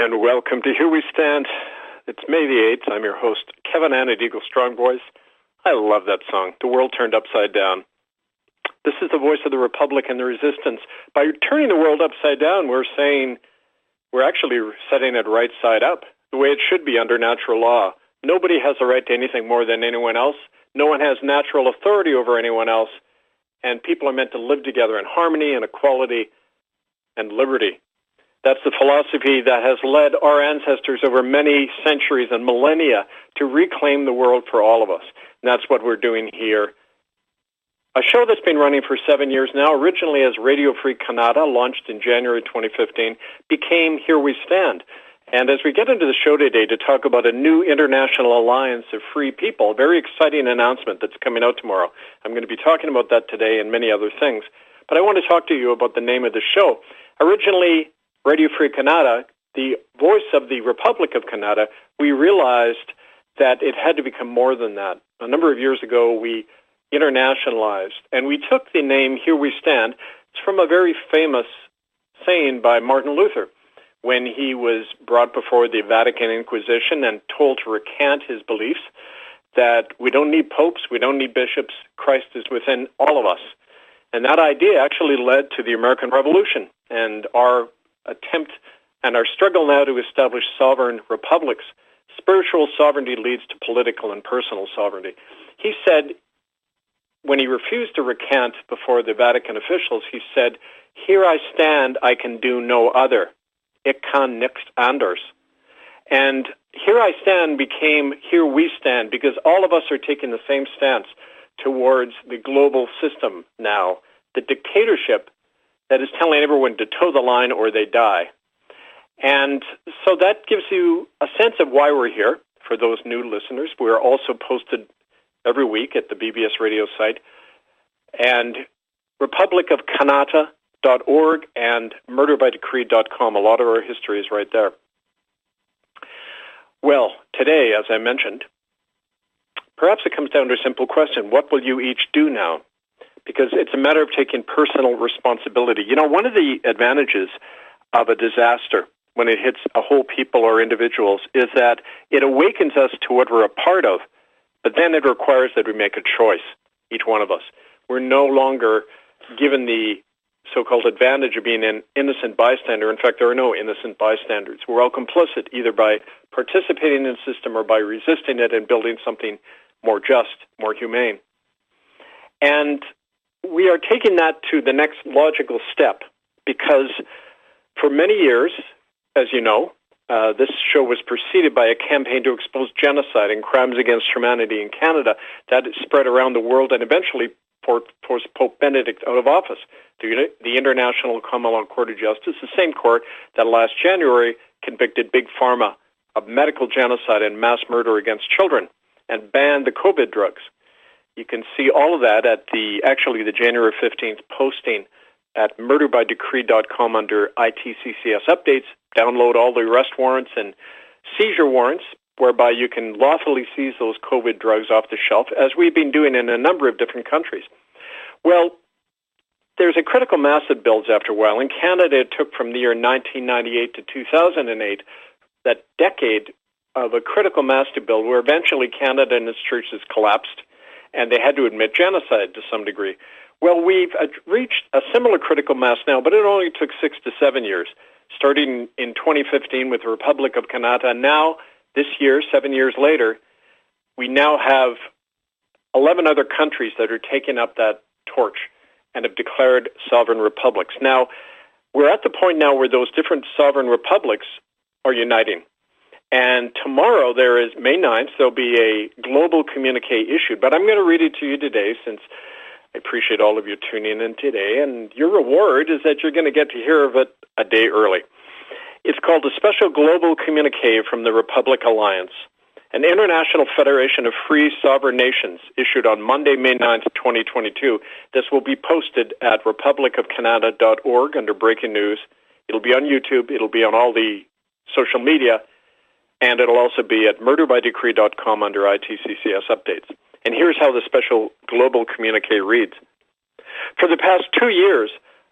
And welcome to Here We Stand. It's May the 8th. I'm your host, Kevin Ann at Eagle Strong Voice. I love that song, The World Turned Upside Down. This is the voice of the Republic and the resistance. By turning the world upside down, we're saying we're actually setting it right side up, the way it should be under natural law. Nobody has a right to anything more than anyone else. No one has natural authority over anyone else. And people are meant to live together in harmony and equality and liberty. That's the philosophy that has led our ancestors over many centuries and millennia to reclaim the world for all of us. And that's what we're doing here. A show that's been running for 7 years now, originally as Radio Free Canada, launched in January 2015, became Here We Stand. And as we get into the show today to talk about a new international alliance of free people, a very exciting announcement that's coming out tomorrow. I'm going to be talking about that today and many other things. But I want to talk to you about the name of the show. Originally, Radio Free Canada, the voice of the Republic of Canada, we realized that it had to become more than that. A number of years ago, we internationalized, and we took the name Here We Stand. It's from a very famous saying by Martin Luther when he was brought before the Vatican Inquisition and told to recant his beliefs that we don't need popes, we don't need bishops, Christ is within all of us. And that idea actually led to the American Revolution and our attempt and our struggle now to establish sovereign republics. Spiritual sovereignty leads to political and personal sovereignty. He said, when he refused to recant before the Vatican officials, he said, "Here I stand, I can do no other. Ik kan niks anders." And Here I Stand became Here We Stand because all of us are taking the same stance towards the global system now, the dictatorship that is telling everyone to toe the line or they die. And so that gives you a sense of why we're here. For those new listeners, we're also posted every week at the BBS radio site, and republicofcanada.org and murderbydecree.com. A lot of our history is right there. Well, today, as I mentioned, perhaps it comes down to a simple question. What will you each do now? Because it's a matter of taking personal responsibility. You know, one of the advantages of a disaster when it hits a whole people or individuals is that it awakens us to what we're a part of, but then it requires that we make a choice, each one of us. We're no longer given the so-called advantage of being an innocent bystander. In fact, there are no innocent bystanders. We're all complicit either by participating in the system or by resisting it and building something more just, more humane. And we are taking that to the next logical step because for many years, as you know, this show was preceded by a campaign to expose genocide and crimes against humanity in Canada that spread around the world and eventually forced Pope Benedict out of office. The International Common Law Court of Justice, the same court that last January convicted Big Pharma of medical genocide and mass murder against children and banned the COVID drugs. You can see all of that at the January 15th posting at murderbydecree.com under ITCCS updates. Download all the arrest warrants and seizure warrants, whereby you can lawfully seize those COVID drugs off the shelf, as we've been doing in a number of different countries. Well, there's a critical mass that builds after a while. In Canada, it took from the year 1998 to 2008, that decade of a critical mass to build, where eventually Canada and its churches collapsed, and they had to admit genocide to some degree. Well, we've reached a similar critical mass now, but it only took 6 to 7 years, starting in 2015 with the Republic of Canada. And now, this year, 7 years later, we now have 11 other countries that are taking up that torch and have declared sovereign republics. Now, we're at the point now where those different sovereign republics are uniting. And tomorrow, there is May 9th, there'll be a global communique issued. But I'm going to read it to you today since I appreciate all of you tuning in today. And your reward is that you're going to get to hear of it a day early. It's called a Special Global Communique from the Republic Alliance, an international federation of free sovereign nations issued on Monday, May 9th, 2022. This will be posted at republicofcanada.org under breaking news. It'll be on YouTube. It'll be on all the social media. And it'll also be at murderbydecree.com under ITCCS updates. And here's how the special global communique reads. For the past 2 years,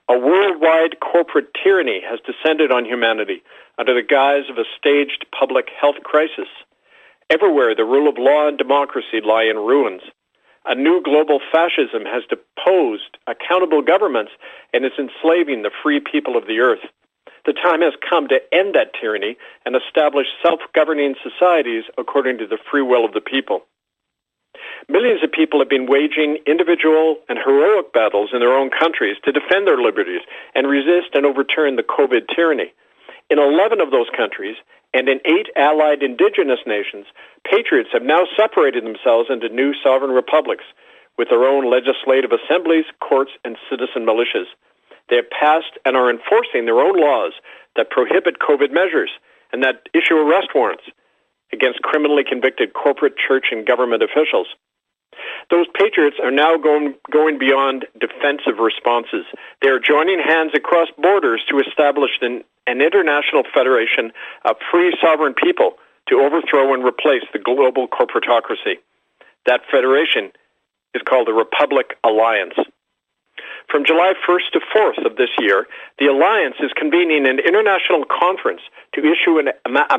A worldwide corporate tyranny has descended on humanity under the guise of a staged public health crisis. Everywhere, the rule of law and democracy lie in ruins. A new global fascism has deposed accountable governments and is enslaving the free people of the earth. The time has come to end that tyranny and establish self-governing societies according to the free will of the people. Millions of people have been waging individual and heroic battles in their own countries to defend their liberties and resist and overturn the COVID tyranny. In 11 of those countries and in 8 allied indigenous nations, patriots have now separated themselves into new sovereign republics with their own legislative assemblies, courts, and citizen militias. They have passed and are enforcing their own laws that prohibit COVID measures and that issue arrest warrants against criminally convicted corporate, church, and government officials. Those patriots are now going beyond defensive responses. They are joining hands across borders to establish an international federation of free sovereign people to overthrow and replace the global corporatocracy. That federation is called the Republic Alliance. From July 1st to 4th of this year, the Alliance is convening an international conference to issue an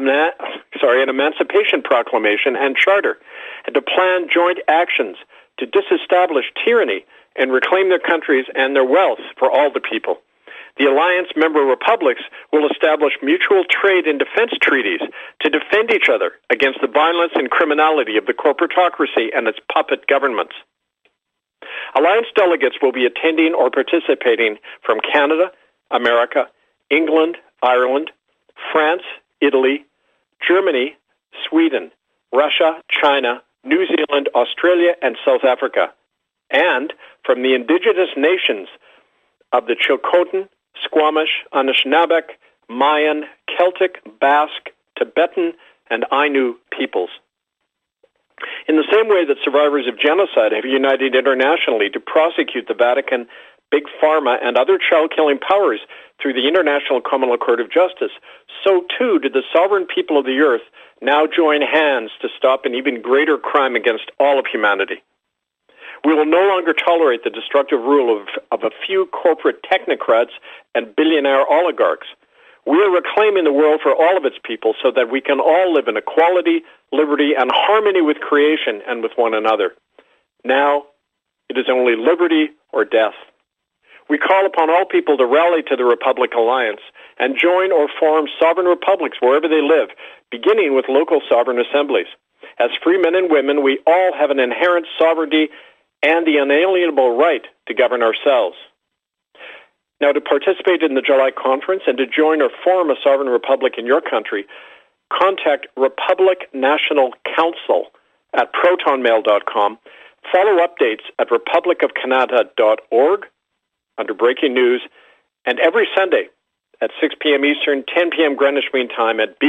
emancipation proclamation and charter, and to plan joint actions to disestablish tyranny and reclaim their countries and their wealth for all the people. The Alliance member republics will establish mutual trade and defense treaties to defend each other against the violence and criminality of the corporatocracy and its puppet governments. Alliance delegates will be attending or participating from Canada, America, England, Ireland, France, Italy, Germany, Sweden, Russia, China, New Zealand, Australia, and South Africa, and from the indigenous nations of the Chilcotin, Squamish, Anishinaabe, Mayan, Celtic, Basque, Tibetan, and Ainu peoples. In the same way that survivors of genocide have united internationally to prosecute the Vatican, Big Pharma, and other child-killing powers through the International Common Law Court of Justice, so too did the sovereign people of the earth now join hands to stop an even greater crime against all of humanity. We will no longer tolerate the destructive rule of a few corporate technocrats and billionaire oligarchs. We are reclaiming the world for all of its people so that we can all live in equality, liberty, and harmony with creation and with one another. Now, it is only liberty or death. We call upon all people to rally to the Republic Alliance and join or form sovereign republics wherever they live, beginning with local sovereign assemblies. As free men and women, we all have an inherent sovereignty and the unalienable right to govern ourselves. Now, to participate in the July conference and to join or form a sovereign republic in your country, contact Republic National Council at protonmail.com. Follow updates at republicofcanada.org under Breaking News, and every Sunday at 6 p.m. Eastern, 10 p.m. Greenwich Mean Time at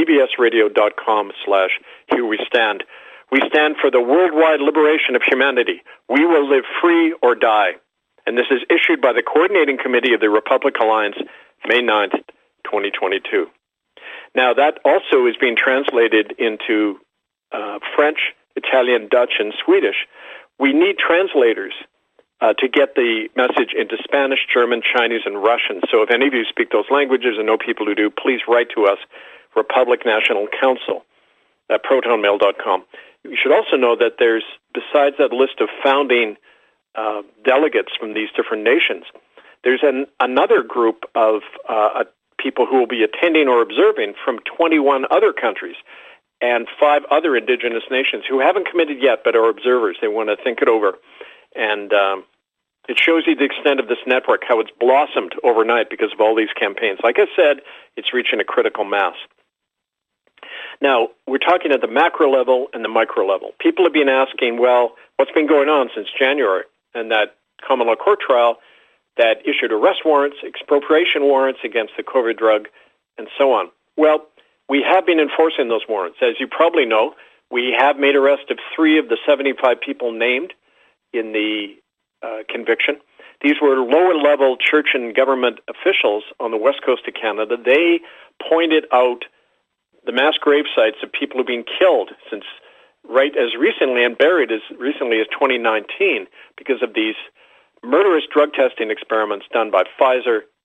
bbsradio.com/Here We Stand. We stand for the worldwide liberation of humanity. We will live free or die. And this is issued by the Coordinating Committee of the Republic Alliance, May 9th, 2022. Now, that also is being translated into French, Italian, Dutch, and Swedish. We need translators to get the message into Spanish, German, Chinese, and Russian. So if any of you speak those languages and know people who do, please write to us, Republic National Council at protonmail.com. You should also know that there's, besides that list of founding delegates from these different nations, there's another group of people who will be attending or observing from 21 other countries and 5 other indigenous nations who haven't committed yet but are observers. They want to think it over. And it shows you the extent of this network, how it's blossomed overnight because of all these campaigns. Like I said, it's reaching a critical mass. Now, we're talking at the macro level and the micro level. People have been asking, well, what's been going on since January? And that common law court trial that issued arrest warrants, expropriation warrants against the COVID drug, and so on. Well, we have been enforcing those warrants. As you probably know, we have made arrest of 3 of the 75 people named in the conviction. These were lower-level church and government officials on the west coast of Canada. They pointed out the mass grave sites of people who've been killed since right as recently and buried as recently as 2019 because of these murderous drug testing experiments done by Pfizer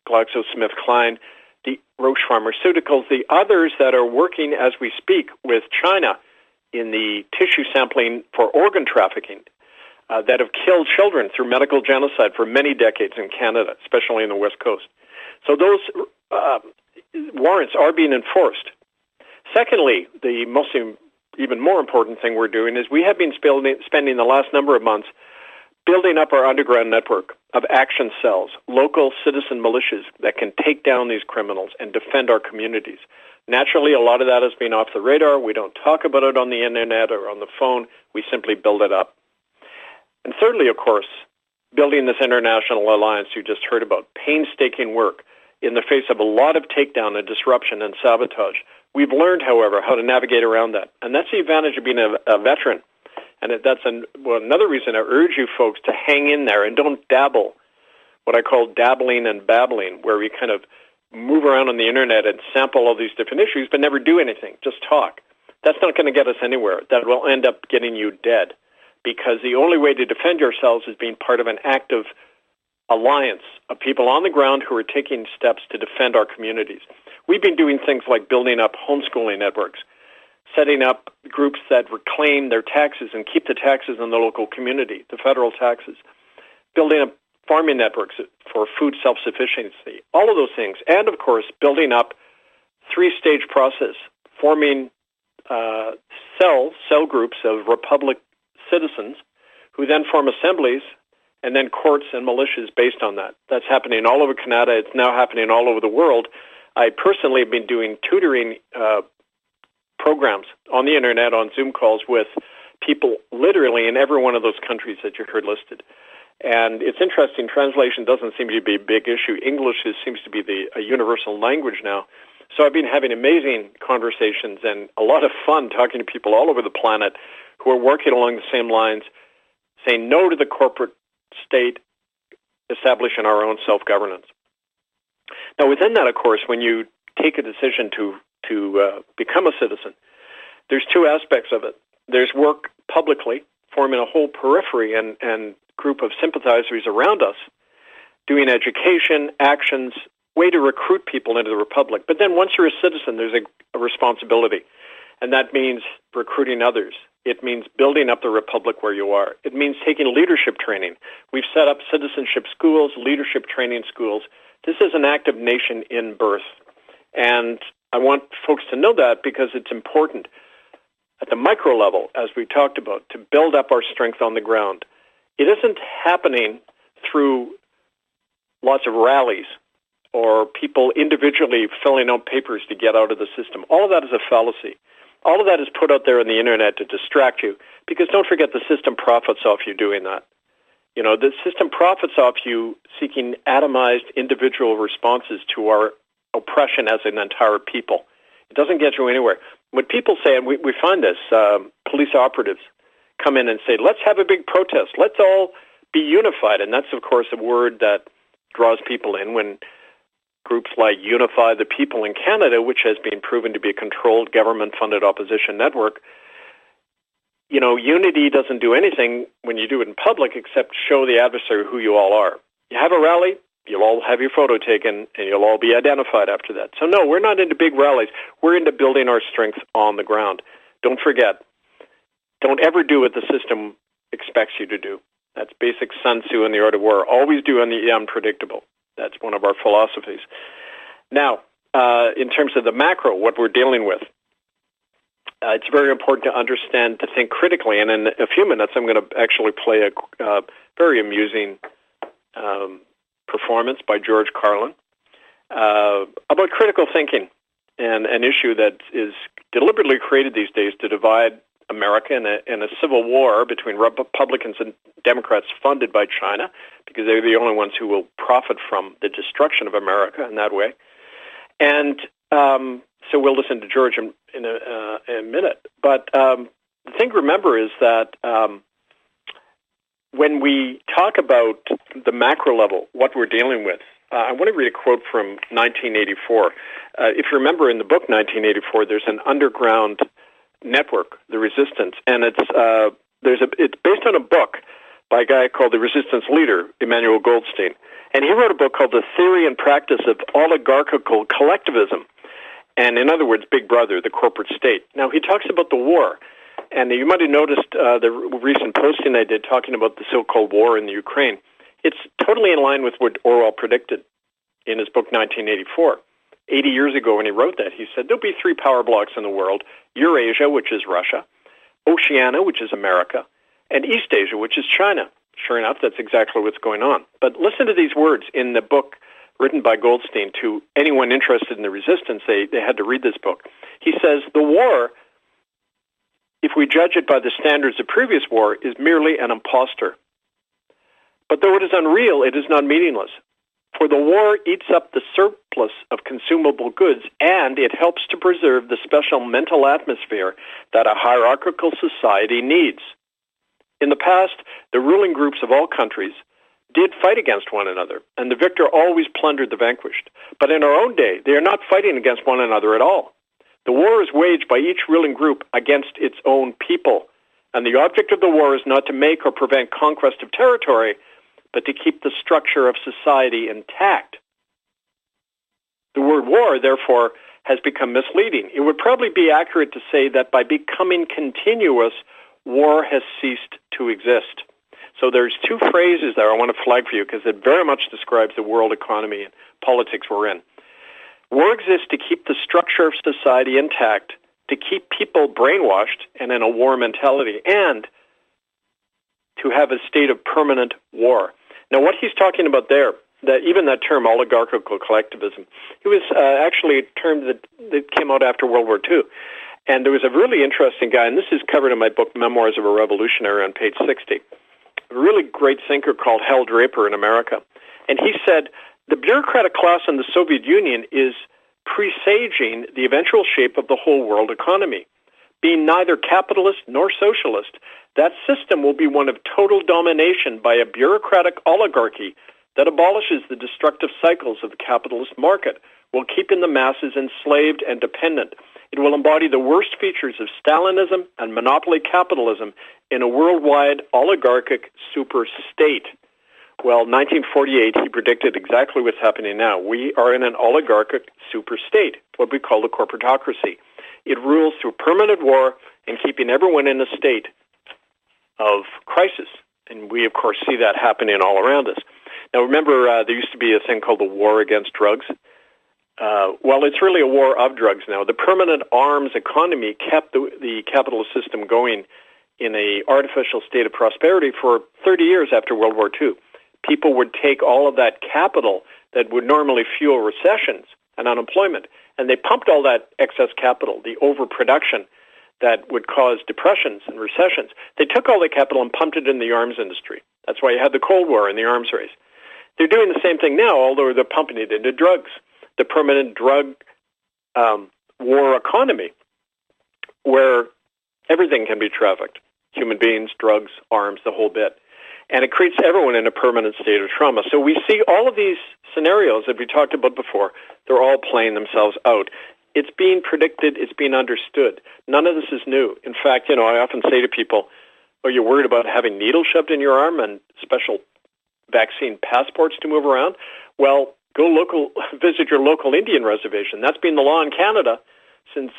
GlaxoSmithKline, the Roche Pharmaceuticals, the others that are working as we speak with China in the tissue sampling for organ trafficking that have killed children through medical genocide for many decades in Canada, especially in the West Coast. So those warrants are being enforced. Secondly, the even more important thing we're doing is we have been spending the last number of months building up our underground network of action cells, local citizen militias that can take down these criminals and defend our communities. Naturally, a lot of that has been off the radar. We don't talk about it on the internet or on the phone. We simply build it up. And thirdly, of course, building this international alliance you just heard about, painstaking work in the face of a lot of takedown and disruption and sabotage. We've learned, however, how to navigate around that. And that's the advantage of being a veteran. And that's another reason I urge you folks to hang in there and don't dabble, what I call dabbling and babbling, where we kind of move around on the internet and sample all these different issues but never do anything, just talk. That's not going to get us anywhere. That will end up getting you dead, because the only way to defend yourselves is being part of an active alliance of people on the ground who are taking steps to defend our communities. We've been doing things like building up homeschooling networks, setting up groups that reclaim their taxes and keep the taxes in the local community, the federal taxes, building up farming networks for food self-sufficiency, all of those things. And, of course, building up three-stage process, forming cell groups of republic citizens who then form assemblies and then courts and militias based on that. That's happening all over Canada. It's now happening all over the world. I personally have been doing tutoring programs on the internet, on Zoom calls with people literally in every one of those countries that you heard listed. And it's interesting, translation doesn't seem to be a big issue. English seems to be a universal language now. So I've been having amazing conversations and a lot of fun talking to people all over the planet who are working along the same lines, saying no to the corporate state, establishing our own self-governance. Now, within that, of course, when you take a decision to become a citizen, there's two aspects of it. There's work publicly, forming a whole periphery and group of sympathizers around us, doing education, actions, way to recruit people into the Republic. But then once you're a citizen, there's a responsibility, and that means recruiting others. It means building up the Republic where you are. It means taking leadership training. We've set up citizenship schools, leadership training schools. This is an active nation in birth. And I want folks to know that because it's important at the micro level, as we talked about, to build up our strength on the ground. It isn't happening through lots of rallies or people individually filling out papers to get out of the system. All of that is a fallacy. All of that is put out there on the internet to distract you, because don't forget, the system profits off you doing that. You know, the system profits off you seeking atomized individual responses to our oppression as an entire people. It doesn't get you anywhere. When people say, and we find this, police operatives come in and say, let's have a big protest, let's all be unified. And that's, of course, a word that draws people in when groups like Unify the People in Canada, which has been proven to be a controlled government-funded opposition network, you know, unity doesn't do anything when you do it in public except show the adversary who you all are. You have a rally, you'll all have your photo taken, and you'll all be identified after that. So no, we're not into big rallies. We're into building our strength on the ground. Don't forget, don't ever do what the system expects you to do. That's basic Sun Tzu in The Art of War. Always do on the unpredictable. That's one of our philosophies. Now, in terms of the macro, what we're dealing with, it's very important to understand, to think critically. And in a few minutes, I'm going to actually play a very amusing performance by George Carlin about critical thinking and an issue that is deliberately created these days to divide America in a civil war between Republicans and Democrats funded by China, because they're the only ones who will profit from the destruction of America in that way. And so we'll listen to George in a minute. But the thing to remember is that when we talk about the macro level, what we're dealing with, I want to read a quote from 1984. If you remember in the book 1984, there's an underground network, the Resistance, and it's based on a book by a guy called the Resistance Leader, Emmanuel Goldstein. And he wrote a book called The Theory and Practice of Oligarchical Collectivism. And in other words, Big Brother, the corporate state. Now, he talks about the war. And you might have noticed the recent posting I did talking about the so-called war in the Ukraine. It's totally in line with what Orwell predicted in his book 1984. 80 years ago when he wrote that, he said there'll be three power blocks in the world: Eurasia, which is Russia; Oceania, which is America; and East Asia, which is China. Sure enough, that's exactly what's going on. But listen to these words in the book written by Goldstein to anyone interested in the resistance. They had to read this book. He says, the war, if we judge it by the standards of previous war, is merely an impostor. But though it is unreal, it is not meaningless. For the war eats up the surplus of consumable goods, and it helps to preserve the special mental atmosphere that a hierarchical society needs. In the past, the ruling groups of all countries did fight against one another, and the victor always plundered the vanquished. But in our own day, they are not fighting against one another at all. The war is waged by each ruling group against its own people, and the object of the war is not to make or prevent conquest of territory, but to keep the structure of society intact. The word war, therefore, has become misleading. It would probably be accurate to say that by becoming continuous, war has ceased to exist. So there's two phrases there I want to flag for you because it very much describes the world economy and politics we're in. War exists to keep the structure of society intact, to keep people brainwashed and in a war mentality, and to have a state of permanent war. Now, what he's talking about there, that even that term, oligarchical collectivism, it was actually a term that came out after World War II. And there was a really interesting guy, and this is covered in my book, Memoirs of a Revolutionary, on page 60, a really great thinker called Hal Draper in America. And he said, the bureaucratic class in the Soviet Union is presaging the eventual shape of the whole world economy. Being neither capitalist nor socialist, that system will be one of total domination by a bureaucratic oligarchy that abolishes the destructive cycles of the capitalist market, while keeping the masses enslaved and dependent. It will embody the worst features of Stalinism and monopoly capitalism in a worldwide oligarchic super-state. Well, 1948, he predicted exactly what's happening now. We are in an oligarchic super-state, what we call the corporatocracy. It rules through permanent war and keeping everyone in a state of crisis. And we, of course, see that happening all around us. Now, remember, there used to be a thing called the war against drugs. Well, it's really a war of drugs now. The permanent arms economy kept the capitalist system going in an artificial state of prosperity for 30 years after World War II. People would take all of that capital that would normally fuel recessions and unemployment, and they pumped all that excess capital, the overproduction that would cause depressions and recessions. They took all the capital and pumped it in the arms industry. That's why you had the Cold War and the arms race. They're doing the same thing now, although they're pumping it into drugs. The permanent drug war economy, where everything can be trafficked. Human beings, drugs, arms, the whole bit. And it creates everyone in a permanent state of trauma. So we see all of these scenarios that we talked about before. They're all playing themselves out. It's being predicted. It's being understood. None of this is new. In fact, I often say to people, are you worried about having needles shoved in your arm and special vaccine passports to move around? Well, go visit your local Indian reservation. That's been the law in Canada since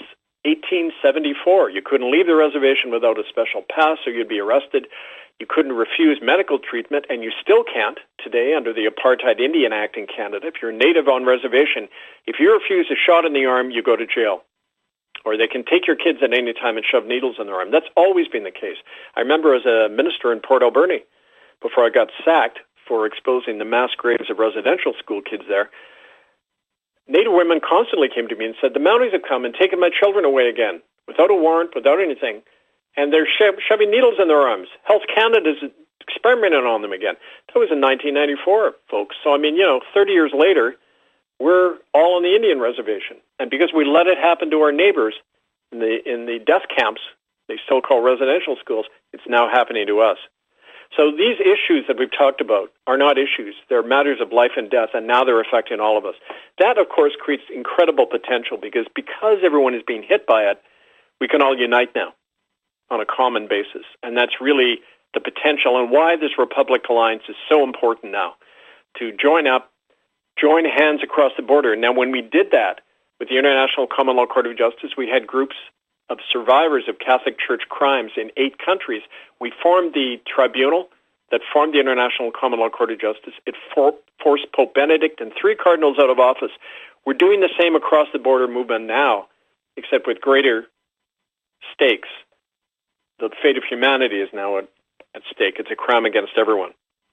1874. You couldn't leave the reservation without a special pass or you'd be arrested. You couldn't refuse medical treatment, and you still can't today under the Apartheid Indian Act in Canada. If you're native on reservation, if you refuse a shot in the arm, you go to jail. Or they can take your kids at any time and shove needles in their arm. That's always been the case. I remember as a minister in Port Alberni, before I got sacked for exposing the mass graves of residential school kids there, Native women constantly came to me and said, the Mounties have come and taken my children away again, without a warrant, without anything. And they're shoving needles in their arms. Health Canada's experimenting on them again. That was in 1994, folks. So, 30 years later, we're all on the Indian reservation. And because we let it happen to our neighbors in the death camps, they still call residential schools, it's now happening to us. So these issues that we've talked about are not issues. They're matters of life and death, and now they're affecting all of us. That, of course, creates incredible potential because everyone is being hit by it, we can all unite now on a common basis. And that's really the potential and why this Republic Alliance is so important now. to join hands across the border. Now, when we did that with the International Common Law Court of Justice, we had groups of survivors of Catholic Church crimes in 8 countries. We formed the tribunal that formed the International Common Law Court of Justice. It forced Pope Benedict and 3 cardinals out of office. We're doing the same across the border movement now, except with greater stakes. The fate of humanity is now at stake. It's a crime against everyone.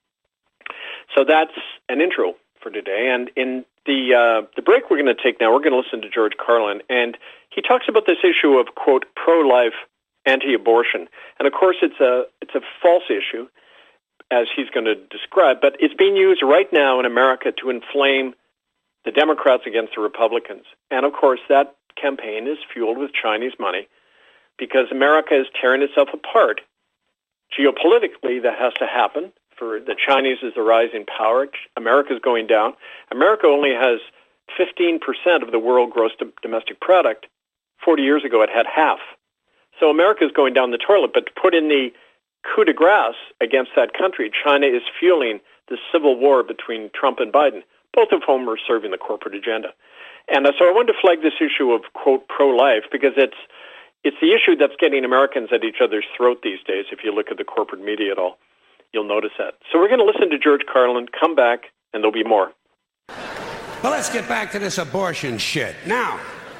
So that's an intro for today. And in the break we're going to take now, we're going to listen to George Carlin, and he talks about this issue of, quote, pro-life, anti-abortion. And of course, it's a false issue, as he's going to describe, but it's being used right now in America to inflame the Democrats against the Republicans. And of course, that campaign is fueled with Chinese money because America is tearing itself apart. Geopolitically, that has to happen. For the Chinese is the rising power. America's going down. America only has 15% of the world gross domestic product. 40 years ago, it had half. So America's going down the toilet. But to put in the coup de grace against that country, China is fueling the civil war between Trump and Biden, both of whom are serving the corporate agenda. And so I wanted to flag this issue of, quote, pro-life, because it's the issue that's getting Americans at each other's throat these days. If you look at the corporate media at all, you'll notice that. So we're going to listen to George Carlin, come back, and there'll be more. Well, let's get back to this abortion shit. Now,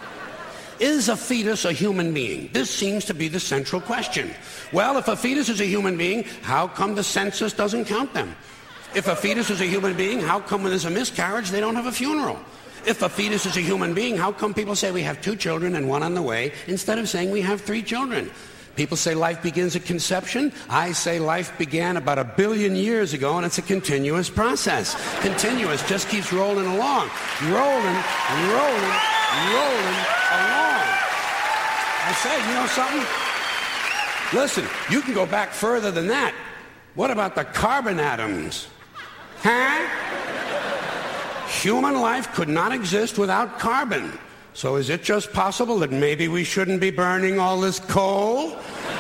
is a fetus a human being? This seems to be the central question. Well, if a fetus is a human being, how come the census doesn't count them? If a fetus is a human being, how come when there's a miscarriage, they don't have a funeral? If a fetus is a human being, how come people say we have 2 children and 1 on the way instead of saying we have 3 children? People say life begins at conception. I say life began about 1 billion years ago, and it's a continuous process. Continuous, just keeps rolling along. Rolling along. I say, you know something? Listen, you can go back further than that. What about the carbon atoms? Huh? Human life could not exist without carbon. So is it just possible that maybe we shouldn't be burning all this coal?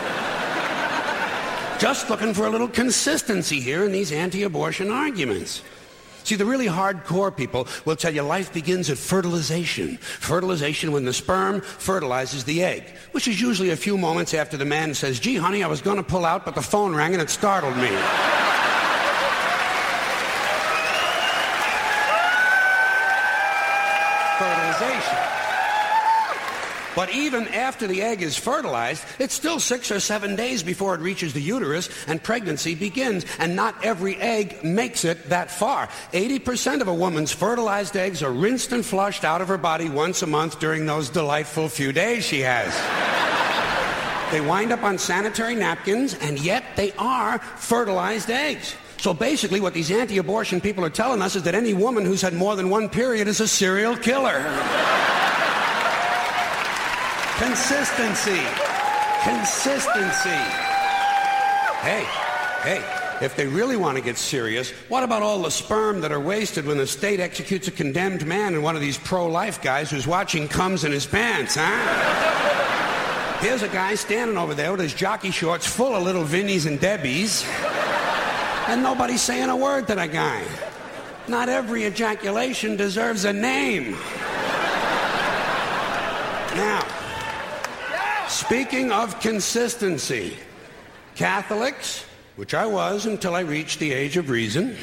Just looking for a little consistency here in these anti-abortion arguments. See, the really hardcore people will tell you life begins at fertilization. Fertilization when the sperm fertilizes the egg, which is usually a few moments after the man says, gee, honey, I was going to pull out, but the phone rang and it startled me. Fertilization. But even after the egg is fertilized, it's still 6 or 7 days before it reaches the uterus and pregnancy begins. And not every egg makes it that far. 80% of a woman's fertilized eggs are rinsed and flushed out of her body once a month during those delightful few days she has. They wind up on sanitary napkins, and yet they are fertilized eggs. So basically what these anti-abortion people are telling us is that any woman who's had more than 1 period is a serial killer. Consistency. Hey, if they really want to get serious, what about all the sperm that are wasted when the state executes a condemned man and one of these pro-life guys who's watching comes in his pants, huh? Here's a guy standing over there with his jockey shorts full of little Vinnies and Debbies, and nobody's saying a word to the guy. Not every ejaculation deserves a name. Now, speaking of consistency, Catholics, which I was until I reached the age of reason,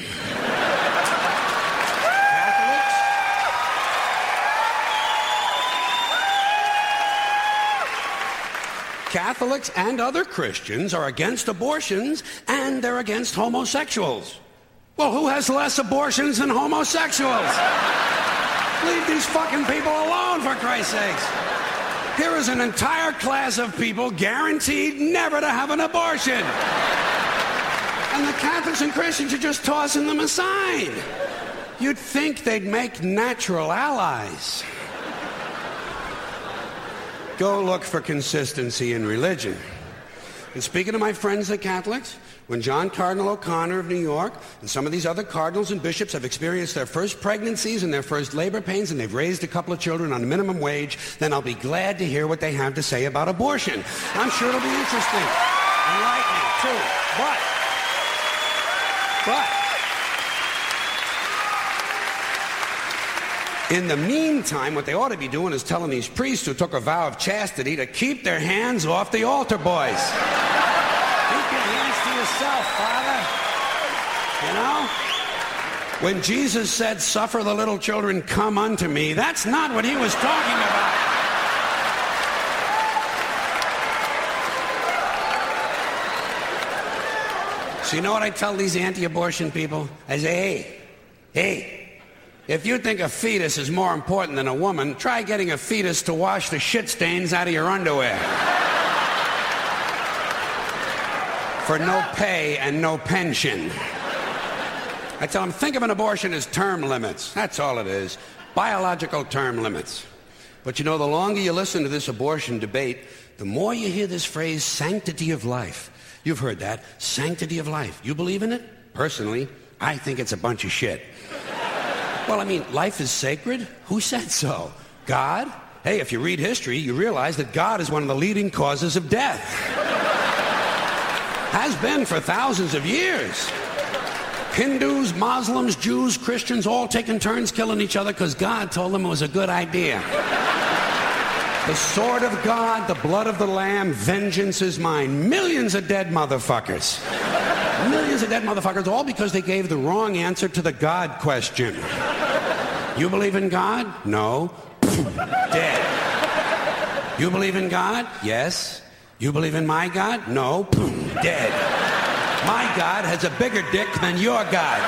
Catholics and other Christians are against abortions, and they're against homosexuals. Well, who has less abortions than homosexuals? Leave these fucking people alone, for Christ's sakes. Here is an entire class of people guaranteed never to have an abortion. And the Catholics and Christians are just tossing them aside. You'd think they'd make natural allies. Go look for consistency in religion. And speaking to my friends, the Catholics, when John Cardinal O'Connor of New York and some of these other cardinals and bishops have experienced their first pregnancies and their first labor pains and they've raised a couple of children on minimum wage, then I'll be glad to hear what they have to say about abortion. I'm sure it'll be interesting. Enlightening, too. But, In the meantime, what they ought to be doing is telling these priests who took a vow of chastity to keep their hands off the altar boys. Keep your hands to yourself, Father. You know? When Jesus said, "Suffer the little children, come unto me," that's not what he was talking about. So you know what I tell these anti-abortion people? I say, hey, if you think a fetus is more important than a woman, try getting a fetus to wash the shit stains out of your underwear. For no pay and no pension. I tell them, think of an abortion as term limits. That's all it is. Biological term limits. But you know, the longer you listen to this abortion debate, the more you hear this phrase, sanctity of life. You've heard that, sanctity of life. You believe in it? Personally, I think it's a bunch of shit. Well, I mean, life is sacred? Who said so? God? Hey, if you read history, you realize that God is one of the leading causes of death. Has been for thousands of years. Hindus, Muslims, Jews, Christians, all taking turns killing each other because God told them it was a good idea. The sword of God, the blood of the Lamb, vengeance is mine. Millions of dead motherfuckers. Millions of dead motherfuckers, all because they gave the wrong answer to the God question. You believe in God? No. Dead. You believe in God? Yes. You believe in my God? No. Dead. My God has a bigger dick than your God.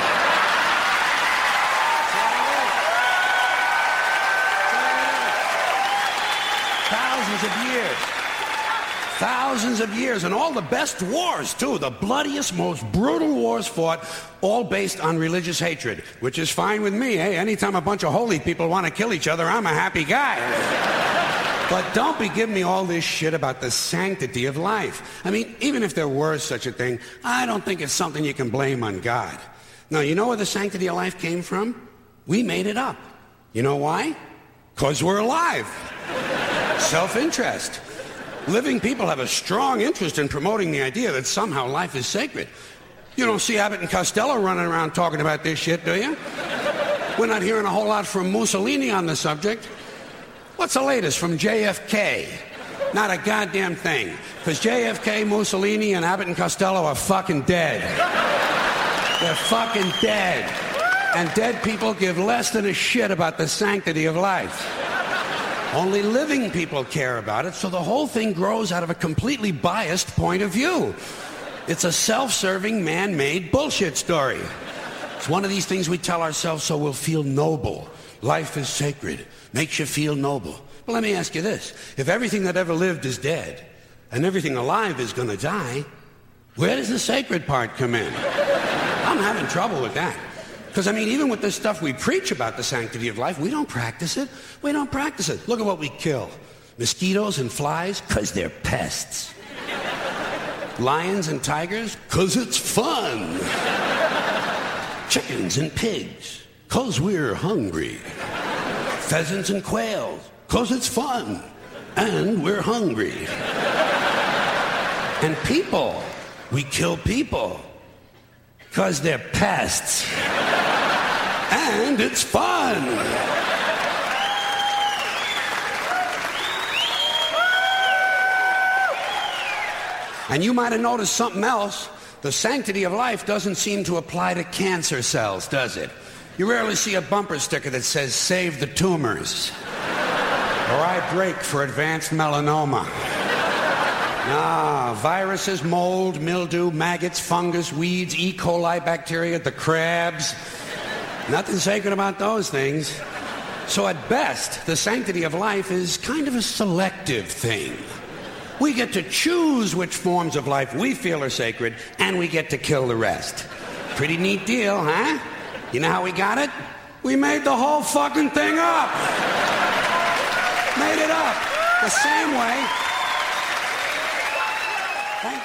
Thousands of years, and all the best wars, too. The bloodiest, most brutal wars fought, all based on religious hatred, which is fine with me. Hey, anytime a bunch of holy people want to kill each other, I'm a happy guy. But don't be giving me all this shit about the sanctity of life. I mean, even if there were such a thing, I don't think it's something you can blame on God. Now, you know where the sanctity of life came from? We made it up. You know why? Because we're alive. Self-interest. Living people have a strong interest in promoting the idea that somehow life is sacred. You don't see Abbott and Costello running around talking about this shit, do you? We're not hearing a whole lot from Mussolini on the subject. What's the latest from JFK? Not a goddamn thing. Because JFK, Mussolini, and Abbott and Costello are fucking dead. They're fucking dead. And dead people give less than a shit about the sanctity of life. Only living people care about it, so the whole thing grows out of a completely biased point of view. It's a self-serving, man-made bullshit story. It's one of these things we tell ourselves so we'll feel noble. Life is sacred. Makes you feel noble. Well, let me ask you this. If everything that ever lived is dead, and everything alive is going to die, where does the sacred part come in? I'm having trouble with that. Because, I mean, even with this stuff we preach about the sanctity of life, we don't practice it. We don't practice it. Look at what we kill. Mosquitoes and flies, because they're pests. Lions and tigers, because it's fun. Chickens and pigs, because we're hungry. Pheasants and quails, because it's fun. And we're hungry. And people, we kill people, because they're pests. And it's fun. And you might have noticed something else. The sanctity of life doesn't seem to apply to cancer cells, does it? You rarely see a bumper sticker that says, "Save the tumors." Or "I break for advanced melanoma." Ah, viruses, mold, mildew, maggots, fungus, weeds, E. coli bacteria, the crabs. Nothing sacred about those things. So at best, the sanctity of life is kind of a selective thing. We get to choose which forms of life we feel are sacred, and we get to kill the rest. Pretty neat deal, huh? You know how we got it? We made the whole fucking thing up. Made it up. The same way. Thank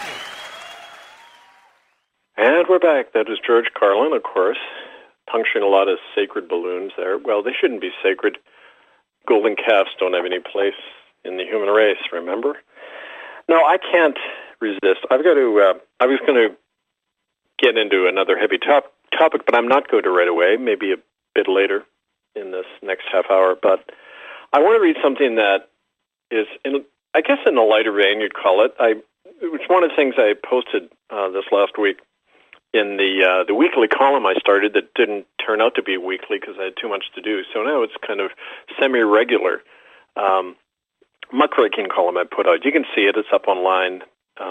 you. And we're back. That is George Carlin, of course, puncturing a lot of sacred balloons there. Well, they shouldn't be sacred. Golden calves don't have any place in the human race, remember? No, I can't resist. I was going to get into another heavy topic, but I'm not going to right away, maybe a bit later. in this next half hour, but I want to read something that is, in a lighter vein, you'd call it. It's one of the things I posted this last week in the weekly column I started that didn't turn out to be weekly because I had too much to do. So now it's kind of semi-regular muckraking column I put out. You can see it. It's up online.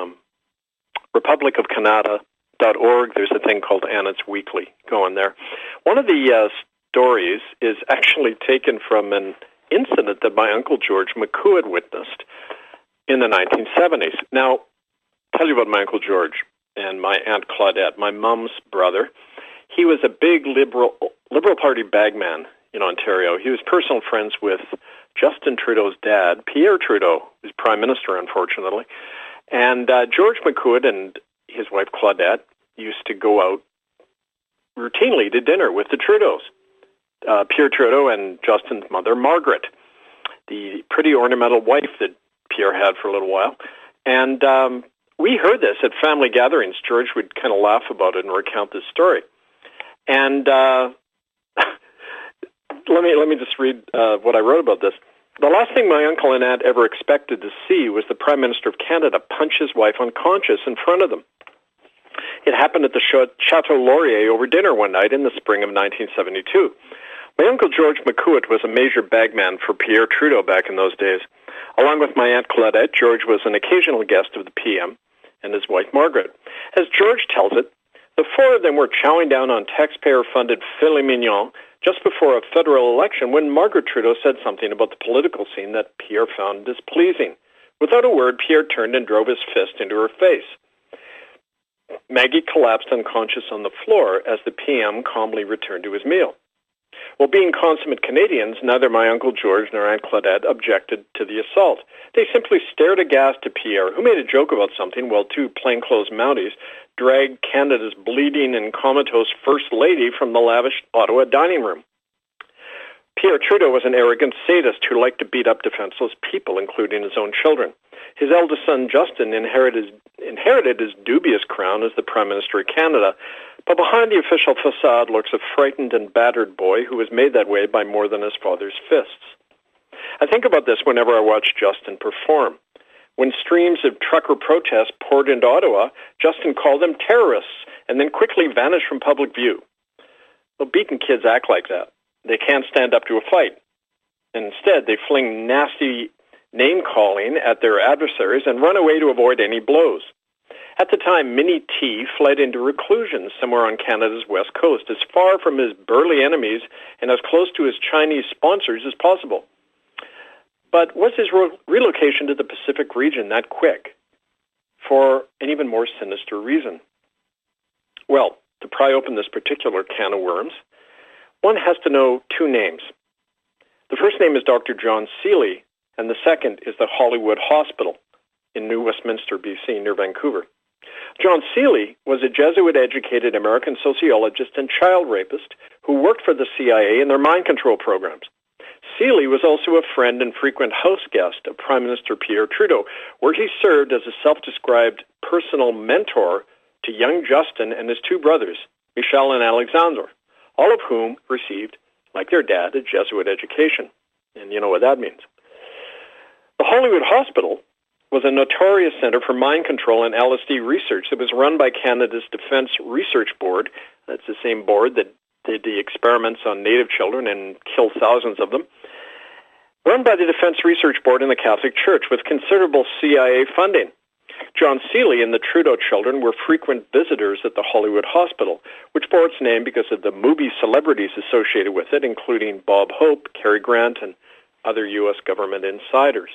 republicofcanada.org. There's a thing called Anna's Weekly. Go on there. One of the stories is actually taken from an incident that my Uncle George McCoo had witnessed in the 1970s. Now, tell you about my Uncle George and my Aunt Claudette, my mom's brother. He was a big Liberal Party bagman in Ontario. He was personal friends with Justin Trudeau's dad, Pierre Trudeau, who's Prime Minister, unfortunately. And George McCoo and his wife Claudette used to go out routinely to dinner with the Trudeaus. Pierre Trudeau and Justin's mother, Margaret, the pretty ornamental wife that Pierre had for a little while. And we heard this at family gatherings. George would kind of laugh about it and recount this story. And let me just read what I wrote about this. The last thing my uncle and aunt ever expected to see was the Prime Minister of Canada punch his wife unconscious in front of them. It happened at the Chateau Laurier over dinner one night in the spring of 1972. My Uncle George McCoo was a major bagman for Pierre Trudeau back in those days. Along with my Aunt Claudette, George was an occasional guest of the PM and his wife Margaret. As George tells it, the four of them were chowing down on taxpayer-funded filet mignon just before a federal election when Margaret Trudeau said something about the political scene that Pierre found displeasing. Without a word, Pierre turned and drove his fist into her face. Maggie collapsed unconscious on the floor as the PM calmly returned to his meal. Well, being consummate Canadians, neither my Uncle George nor Aunt Claudette objected to the assault. They simply stared aghast at Pierre, who made a joke about something while two plainclothes Mounties dragged Canada's bleeding and comatose First Lady from the lavish Ottawa dining room. Pierre Trudeau was an arrogant sadist who liked to beat up defenseless people, including his own children. His eldest son, Justin, inherited his dubious crown as the Prime Minister of Canada, but behind the official facade lurks a frightened and battered boy who was made that way by more than his father's fists. I think about this whenever I watch Justin perform. When streams of trucker protests poured into Ottawa, Justin called them terrorists and then quickly vanished from public view. Well, beaten kids act like that. They can't stand up to a fight. And instead, they fling nasty name-calling at their adversaries and run away to avoid any blows. At the time, Minnie T fled into reclusion somewhere on Canada's west coast, as far from his burly enemies and as close to his Chinese sponsors as possible. But was his relocation to the Pacific region that quick? For an even more sinister reason. Well, to pry open this particular can of worms, one has to know two names. The first name is Dr. John Seeley, and the second is the Hollywood Hospital in New Westminster, BC, near Vancouver. John Seeley was a Jesuit-educated American sociologist and child rapist who worked for the CIA in their mind control programs. Seeley was also a friend and frequent house guest of Prime Minister Pierre Trudeau, where he served as a self-described personal mentor to young Justin and his two brothers, Michel and Alexandre, all of whom received, like their dad, a Jesuit education. And you know what that means. The Hollywood Hospital was a notorious center for mind control and LSD research that was run by Canada's Defence Research Board. That's the same board that did the experiments on Native children and killed thousands of them. Run by the Defence Research Board and the Catholic Church with considerable CIA funding. John Seeley and the Trudeau children were frequent visitors at the Hollywood Hospital, which bore its name because of the movie celebrities associated with it, including Bob Hope, Cary Grant, and other U.S. government insiders.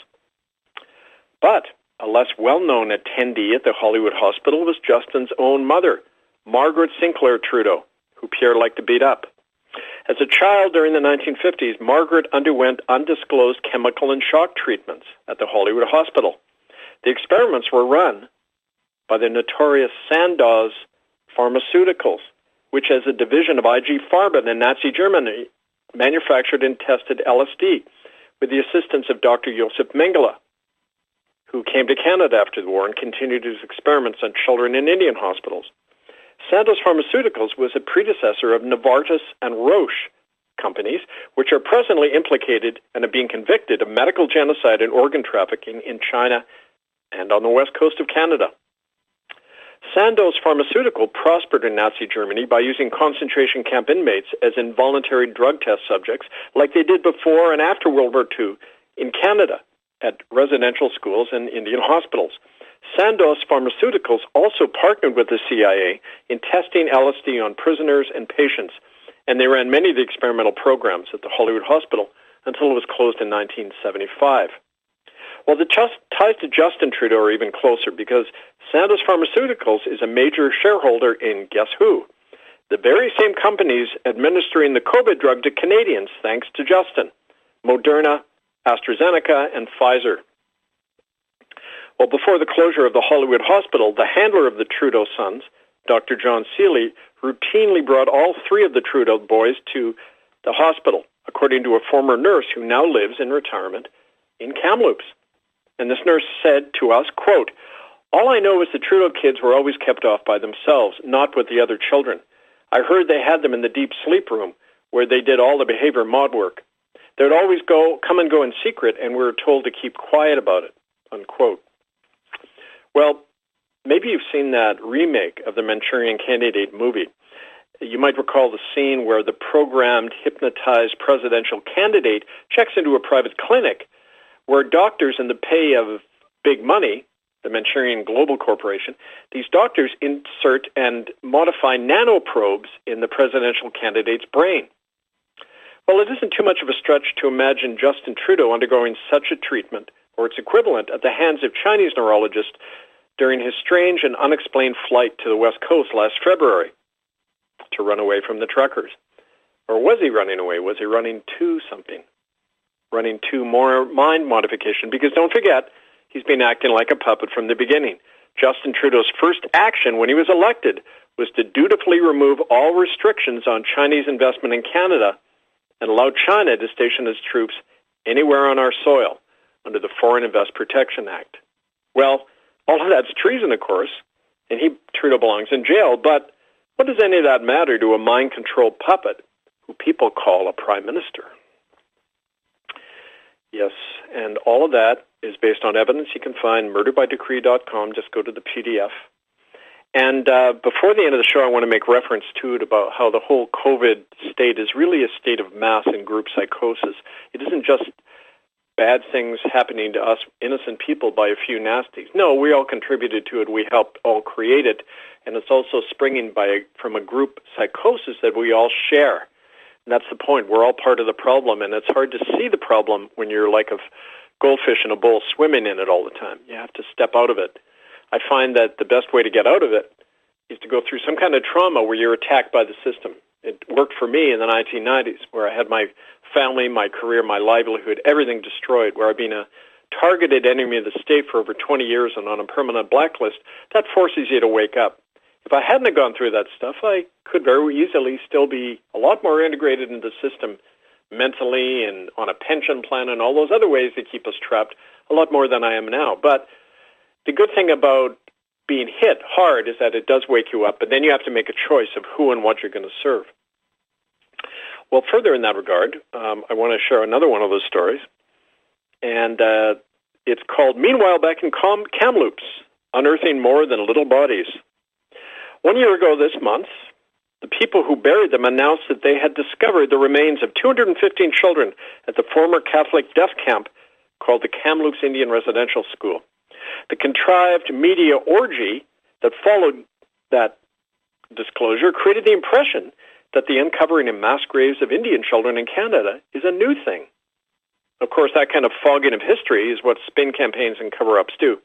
But a less well-known attendee at the Hollywood Hospital was Justin's own mother, Margaret Sinclair Trudeau, who Pierre liked to beat up. As a child during the 1950s, Margaret underwent undisclosed chemical and shock treatments at the Hollywood Hospital. The experiments were run by the notorious Sandoz Pharmaceuticals, which as a division of IG Farben in Nazi Germany manufactured and tested LSD with the assistance of Dr. Josef Mengele, who came to Canada after the war and continued his experiments on children in Indian hospitals. Sandoz Pharmaceuticals was a predecessor of Novartis and Roche, companies, which are presently implicated and are being convicted of medical genocide and organ trafficking in China and on the west coast of Canada. Sandoz Pharmaceutical prospered in Nazi Germany by using concentration camp inmates as involuntary drug test subjects, like they did before and after World War II in Canada at residential schools and Indian hospitals. Sandoz Pharmaceuticals also partnered with the CIA in testing LSD on prisoners and patients, and they ran many of the experimental programs at the Hollywood Hospital until it was closed in 1975. Well, the ties to Justin Trudeau are even closer because Sandoz Pharmaceuticals is a major shareholder in, guess who? The very same companies administering the COVID drug to Canadians, thanks to Justin: Moderna, AstraZeneca, and Pfizer. Well, before the closure of the Hollywood Hospital, the handler of the Trudeau sons, Dr. John Seeley, routinely brought all three of the Trudeau boys to the hospital, according to a former nurse who now lives in retirement in Kamloops. And this nurse said to us, quote, "All I know is the Trudeau kids were always kept off by themselves, not with the other children. I heard they had them in the deep sleep room where they did all the behavior mod work. They'd always come and go in secret, and we were told to keep quiet about it," unquote. Well, maybe you've seen that remake of the Manchurian Candidate movie. You might recall the scene where the programmed, hypnotized presidential candidate checks into a private clinic where doctors in the pay of big money, the Manchurian Global Corporation, these doctors insert and modify nanoprobes in the presidential candidate's brain. Well, it isn't too much of a stretch to imagine Justin Trudeau undergoing such a treatment or its equivalent at the hands of Chinese neurologists during his strange and unexplained flight to the West Coast last February to run away from the truckers. Or was he running away? Was he running to something? Running to more mind modification? Because don't forget, he's been acting like a puppet from the beginning. Justin Trudeau's first action when he was elected was to dutifully remove all restrictions on Chinese investment in Canada and allow China to station its troops anywhere on our soil under the Foreign Invest Protection Act. Well, all of that's treason, of course, and Trudeau belongs in jail, but what does any of that matter to a mind-controlled puppet who people call a prime minister? Yes, and all of that is based on evidence you can find, murderbydecree.com. Just go to the PDF. And before the end of the show, I want to make reference to it about how the whole COVID state is really a state of mass and group psychosis. It isn't just bad things happening to us, innocent people, by a few nasties. No, we all contributed to it. We helped all create it. And it's also springing from a group psychosis that we all share. And that's the point. We're all part of the problem, and it's hard to see the problem when you're like a goldfish in a bowl swimming in it all the time. You have to step out of it. I find that the best way to get out of it is to go through some kind of trauma where you're attacked by the system. It worked for me in the 1990s, where I had my family, my career, my livelihood, everything destroyed, where I've been a targeted enemy of the state for over 20 years and on a permanent blacklist. That forces you to wake up. If I hadn't have gone through that stuff, I could very easily still be a lot more integrated into the system mentally and on a pension plan and all those other ways that keep us trapped, a lot more than I am now. But the good thing about being hit hard is that it does wake you up, but then you have to make a choice of who and what you're going to serve. Well, further in that regard, I want to share another one of those stories, and it's called Meanwhile Back in Kamloops, Unearthing More Than Little Bodies. 1 year ago this month, the people who buried them announced that they had discovered the remains of 215 children at the former Catholic death camp called the Kamloops Indian Residential School. The contrived media orgy that followed that disclosure created the impression that the uncovering of mass graves of Indian children in Canada is a new thing. Of course, that kind of fogging of history is what spin campaigns and cover-ups do.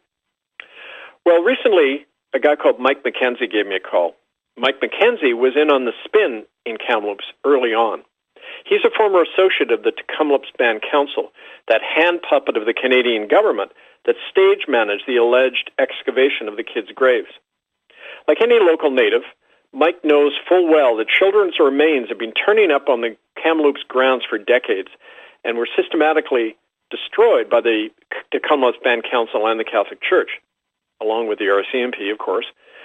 Well, recently, a guy called Mike McKenzie gave me a call. Mike McKenzie was in on the spin in Kamloops early on. He's a former associate of the Kamloops Band Council, that hand puppet of the Canadian government that stage managed the alleged excavation of the kids' graves. Like any local native, Mike knows full well that children's remains have been turning up on the Kamloops grounds for decades and were systematically destroyed by the Kamloops Band Council and the Catholic Church, along with the RCMP, of course.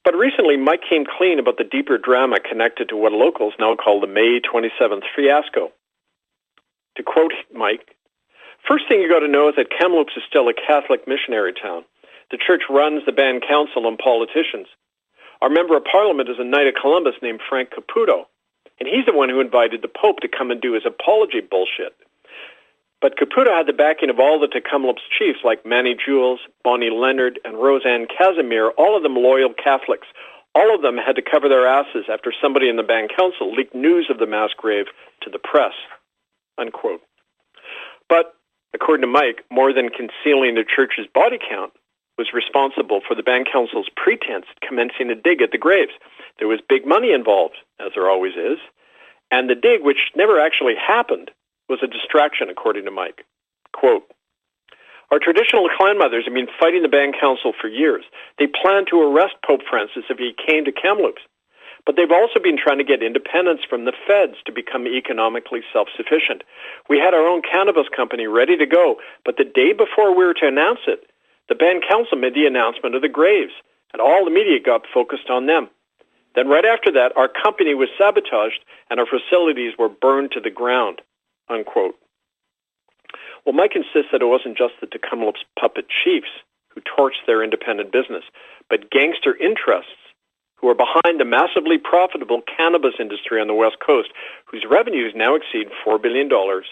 But recently, Mike came clean about the deeper drama connected to what locals now call the May 27th fiasco. To quote Mike, "First thing you got to know is that Kamloops is still a Catholic missionary town. The church runs the band council and politicians. Our member of parliament is a Knight of Columbus named Frank Caputo, and he's the one who invited the Pope to come and do his apology bullshit. But Caputo had the backing of all the Tk'emlúps chiefs like Manny Jules, Bonnie Leonard, and Roseanne Casimir, all of them loyal Catholics. All of them had to cover their asses after somebody in the band council leaked news of the mass grave to the press." Unquote. But, according to Mike, more than concealing the church's body count, was responsible for the band council's pretense at commencing a dig at the graves. There was big money involved, as there always is, and the dig, which never actually happened, was a distraction, according to Mike. Quote, "Our traditional clan mothers have been fighting the band council for years. They planned to arrest Pope Francis if he came to Kamloops. But they've also been trying to get independence from the feds to become economically self-sufficient. We had our own cannabis company ready to go, but the day before we were to announce it, the band council made the announcement of the graves, and all the media got focused on them. Then right after that, our company was sabotaged, and our facilities were burned to the ground." Unquote. Well, Mike insists that it wasn't just the Tk'emlúps puppet chiefs who torched their independent business, but gangster interests who are behind the massively profitable cannabis industry on the West Coast, whose revenues now exceed $4 billion.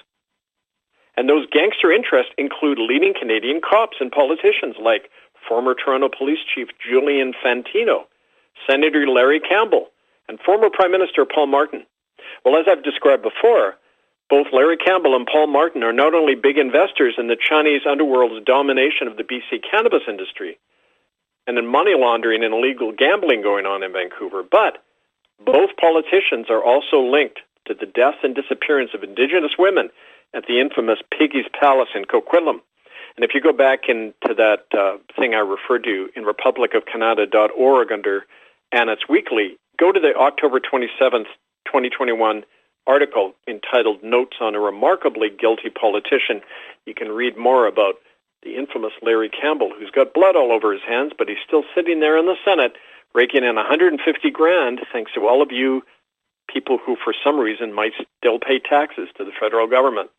And those gangster interests include leading Canadian cops and politicians like former Toronto Police Chief Julian Fantino, Senator Larry Campbell, and former Prime Minister Paul Martin. Well, as I've described before, both Larry Campbell and Paul Martin are not only big investors in the Chinese underworld's domination of the BC cannabis industry and in money laundering and illegal gambling going on in Vancouver, but both politicians are also linked to the death and disappearance of Indigenous women at the infamous Piggy's Palace in Coquitlam. And if you go back into that thing I referred to in republicofcanada.org under Annett's Weekly, go to the October 27th, 2021 article entitled Notes on a Remarkably Guilty Politician. You can read more about the infamous Larry Campbell, who's got blood all over his hands, but he's still sitting there in the Senate, raking in $150,000, thanks to all of you people who, for some reason, might still pay taxes to the federal government.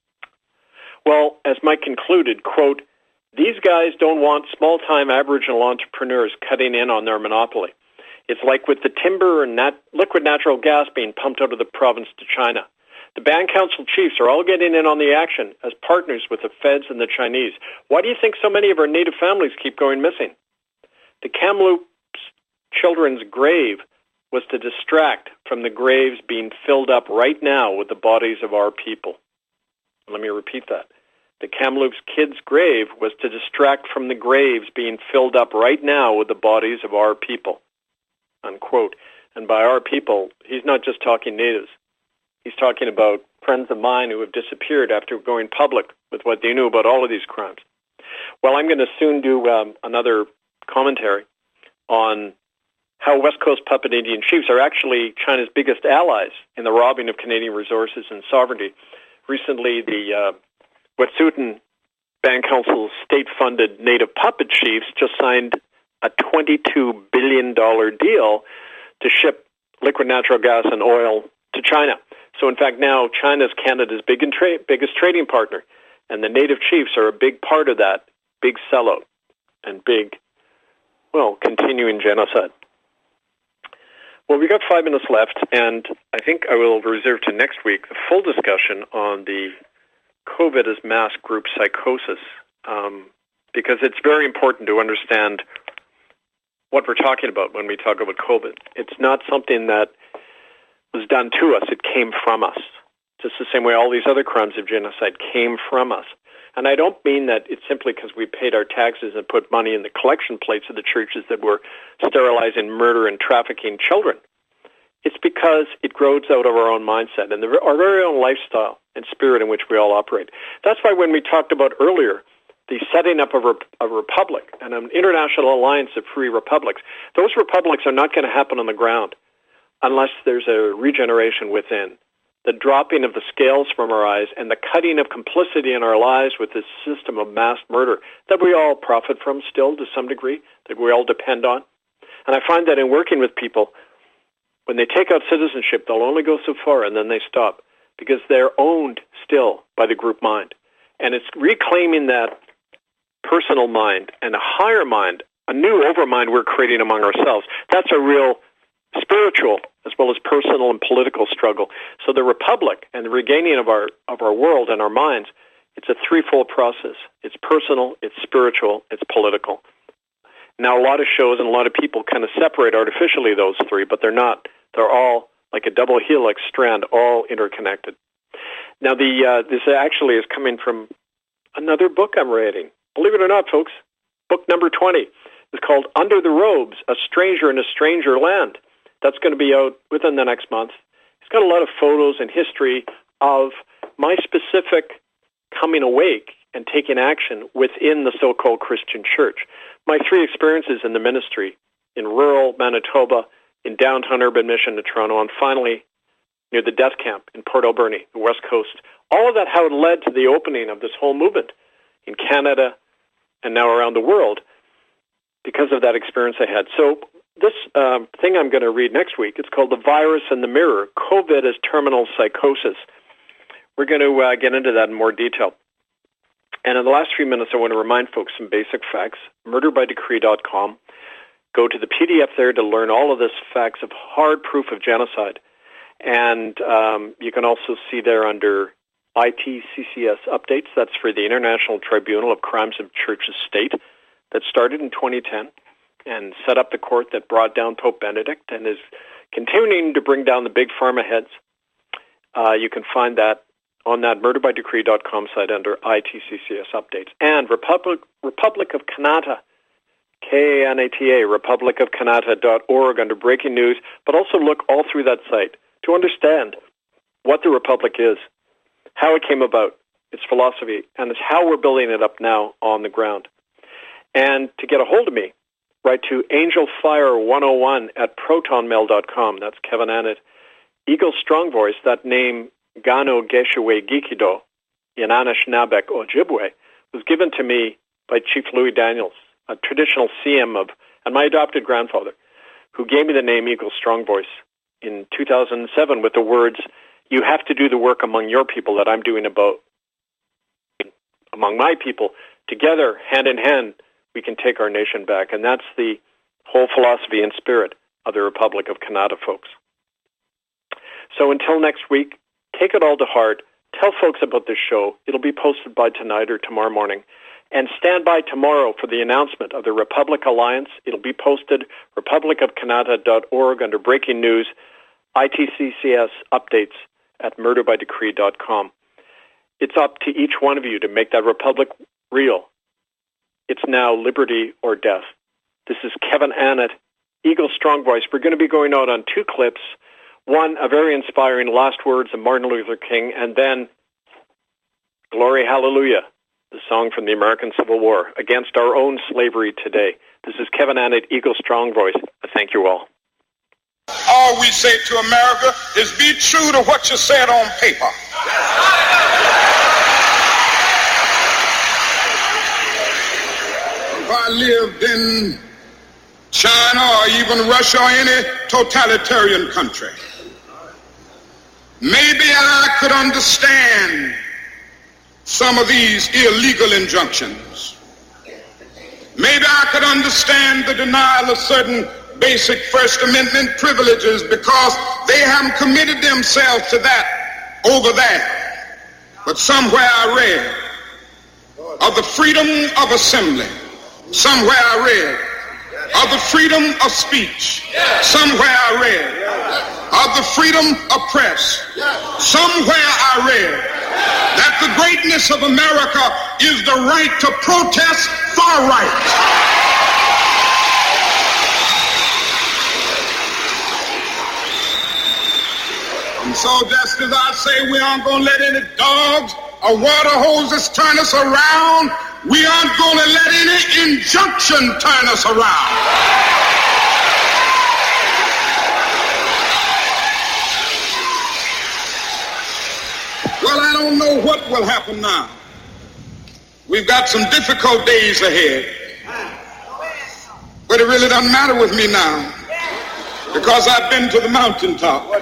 Well, as Mike concluded, quote, "These guys don't want small-time Aboriginal entrepreneurs cutting in on their monopoly. It's like with the timber and liquid natural gas being pumped out of the province to China. The band council chiefs are all getting in on the action as partners with the feds and the Chinese. Why do you think so many of our native families keep going missing? The Kamloops children's grave was to distract from the graves being filled up right now with the bodies of our people." Let me repeat that. The Kamloops kids' grave was to distract from the graves being filled up right now with the bodies of our people. Unquote. And by our people, he's not just talking natives. He's talking about friends of mine who have disappeared after going public with what they knew about all of these crimes. Well, I'm going to soon do another commentary on how West Coast puppet Indian chiefs are actually China's biggest allies in the robbing of Canadian resources and sovereignty. Recently, the Wet'suwet'en Band Council's state-funded native puppet chiefs just signed a $22 billion deal to ship liquid natural gas and oil to China. So, in fact, now China's Canada's biggest trading partner, and the native chiefs are a big part of that big sellout and big, continuing genocide. Well, we got 5 minutes left, and I think I will reserve to next week the full discussion on the COVID as mass group psychosis, because it's very important to understand what we're talking about when we talk about COVID. It's not something that was done to us. It came from us, just the same way all these other crimes of genocide came from us. And I don't mean that it's simply because we paid our taxes and put money in the collection plates of the churches that were sterilizing, murder, and trafficking children. It's because it grows out of our own mindset and our very own lifestyle and spirit in which we all operate. That's why when we talked about earlier the setting up of a republic and an international alliance of free republics, those republics are not going to happen on the ground unless there's a regeneration within. The dropping of the scales from our eyes and the cutting of complicity in our lives with this system of mass murder that we all profit from still to some degree, that we all depend on. And I find that in working with people, when they take out citizenship, they'll only go so far and then they stop because they're owned still by the group mind. And it's reclaiming that personal mind and a higher mind, a new overmind we're creating among ourselves. That's a real spiritual as well as personal and political struggle. So the republic and the regaining of our world and our minds, it's a threefold process. It's personal, it's spiritual, it's political. Now, a lot of shows and a lot of people kind of separate artificially those three, but they're not. They're all like a double helix strand, all interconnected. Now, this actually is coming from another book I'm writing. Believe it or not, folks, book number 20 is called Under the Robes, A Stranger in a Stranger Land. That's going to be out within the next month. It's got a lot of photos and history of my specific coming awake and taking action within the so-called Christian church. My 3 experiences in the ministry, in rural Manitoba, in downtown urban mission to Toronto, and finally near the death camp in Port Alberni, the West Coast. All of that, how it led to the opening of this whole movement in Canada and now around the world because of that experience I had. So this thing I'm going to read next week, it's called The Virus and the Mirror, COVID as Terminal Psychosis. We're going to get into that in more detail. And in the last few minutes, I want to remind folks some basic facts. Murderbydecree.com. Go to the PDF there to learn all of this facts of hard proof of genocide. And you can also see there under ITCCS updates. That's for the International Tribunal of Crimes of Church and State that started in 2010 and set up the court that brought down Pope Benedict and is continuing to bring down the big pharma heads. You can find that on that murderbydecree.com site under ITCCS updates. And Republic of Kanata, Kanata, republicofkanata.org under breaking news, but also look all through that site to understand what the Republic is, how it came about, its philosophy, and it's how we're building it up now on the ground. And to get a hold of me, write to angelfire101 at protonmail.com. That's Kevin Annett. Eagle Strong Voice, that name, Gano Geshewe Gikido, Yananish Nabek Ojibwe, was given to me by Chief Louis Daniels, a traditional CM and my adopted grandfather, who gave me the name Eagle Strong Voice in 2007 with the words, "You have to do the work among your people that I'm doing among my people. Together, hand in hand, we can take our nation back." And that's the whole philosophy and spirit of the Republic of Kanata, folks. So until next week, take it all to heart. Tell folks about this show. It'll be posted by tonight or tomorrow morning. And stand by tomorrow for the announcement of the Republic Alliance. It'll be posted, republicofkanata.org under breaking news, ITCCS updates at murderbydecree.com. It's up to each one of you to make that Republic real. It's now liberty or death. This is Kevin Annett, Eagle Strong Voice. We're going to be going out on 2 clips. One, a very inspiring last words of Martin Luther King, and then Glory Hallelujah, the song from the American Civil War, against our own slavery today. This is Kevin Annett, Eagle Strong Voice. I thank you all. All we say to America is be true to what you said on paper. If I lived in China or even Russia or any totalitarian country, maybe I could understand some of these illegal injunctions. Maybe I could understand the denial of certain basic First Amendment privileges because they haven't committed themselves to that over there. But somewhere I read of the freedom of assembly. Somewhere I read of the freedom of speech. Somewhere I read of the freedom of press. Somewhere I read that the greatness of America is the right to protest far right. And so just as I say we aren't going to let any dogs or water hoses turn us around, we aren't going to let any injunction turn us around. Well, I don't know what will happen now. We've got some difficult days ahead. But But it really doesn't matter with me now because I've been to the mountaintop. And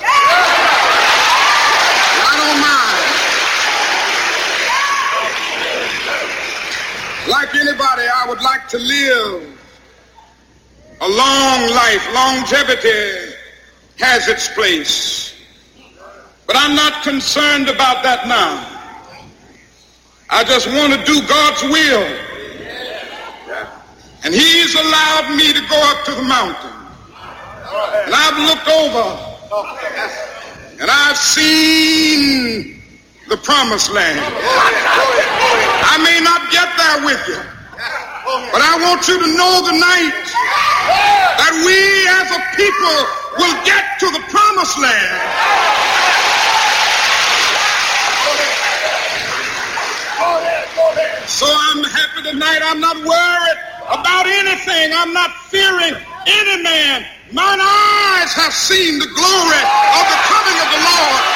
I don't mind. Like anybody, I would like to live a long life. Longevity has its place. But I'm not concerned about that now. I just want to do God's will. And he's allowed me to go up to the mountain. And I've looked over and I've seen the promised land. I may not get there with you, but I want you to know tonight that we as a people will get to the promised land. So I'm happy tonight. I'm not worried about anything. I'm not fearing any man. Mine eyes have seen the glory of the coming of the Lord.